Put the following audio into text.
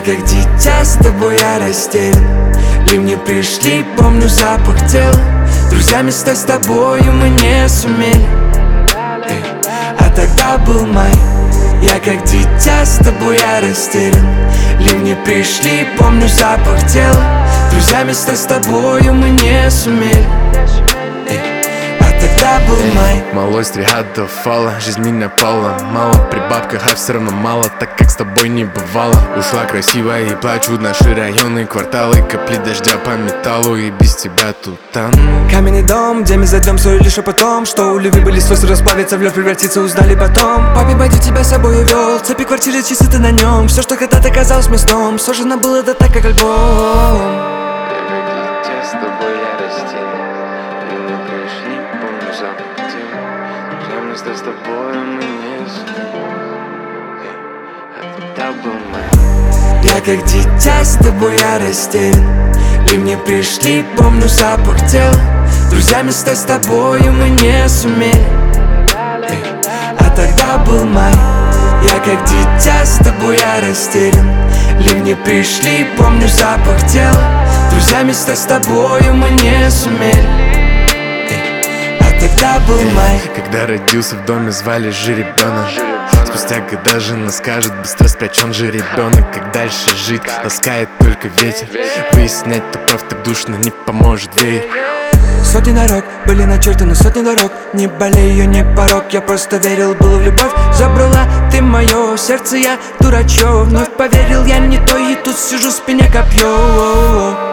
как дитя, с тобой я растерян. Ливни пришли, помню запах тела. Друзья, места с тобою мы не сумели. А тогда был май. Я как дитя, с тобой я растерян. Ливни пришли, помню запах тела. Друзья, места с тобою мы не сумели. Тогда был май. Малой стригат до фала, жизнь меня полна. Мало при бабках, а все равно мало, так как с тобой не бывало. Ушла красивая и плачут наши районы, кварталы. Капли дождя по металлу, и без тебя тут тону. Каменный дом, где мы зайдем, ссорили шепотом. Что у любви были слезы, расплавиться, вновь превратиться, узнали потом. Папе, батя тебя с собой увел, цепи квартиры, часы ты на нем. Все, что когда-то казалось местом, сложено было да так, как альбом. С тобой я растерян. Ливни пришли, помню запах тела. Друзья, места с тобой мы не сумели. А тогда был май. Я как дитя, с тобой я растерян. Ливни пришли, помню запах тела. Друзья, места с тобою мы не сумели. А тогда был май. Я как дитя, с тобой я растерян. Ливни пришли, помню запах тела. Друзья, места с тобою мы не сумели. А тогда был май. Когда родился в доме, звали жеребенок. Спустя года жена скажет: быстро спрячь, он же ребенок. Как дальше жить, ласкает только ветер. Выяснять, кто прав, так душно не поможет веер. Сотни дорог были начертаны, сотни дорог. Не болей, ее не порог. Я просто верил, был в любовь. Забрала ты мое сердце, я дурачок. Вновь поверил, я не то, и тут сижу, спиня копье.